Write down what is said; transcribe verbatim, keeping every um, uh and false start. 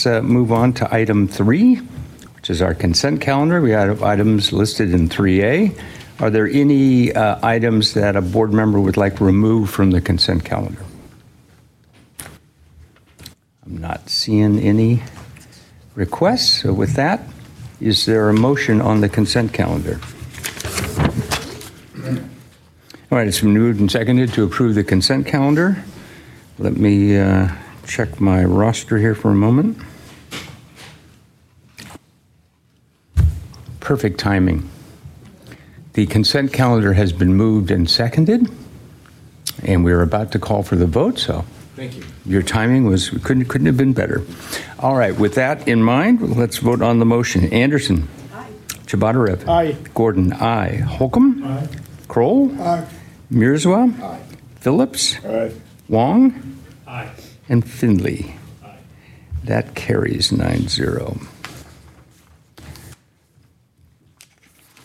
let's uh, move on to item three, which is our consent calendar. We have items listed in three A. Are there any uh, items that a board member would like removed from the consent calendar? I'm not seeing any requests. So with that, is there a motion on the consent calendar? All right, it's been moved and seconded to approve the consent calendar. Let me uh, check my roster here for a moment. Perfect timing. The consent calendar has been moved and seconded, and we're about to call for the vote, so thank you. Your timing was couldn't couldn't have been better. All right, with that in mind, let's vote on the motion. Anderson. Aye. Chabatarev. Aye. Gordon, aye. Holcomb. Aye. Kroll. Aye. Mirzwa. Aye. Phillips. Aye. Wong. Aye. And Findley. Aye. That carries nine zero.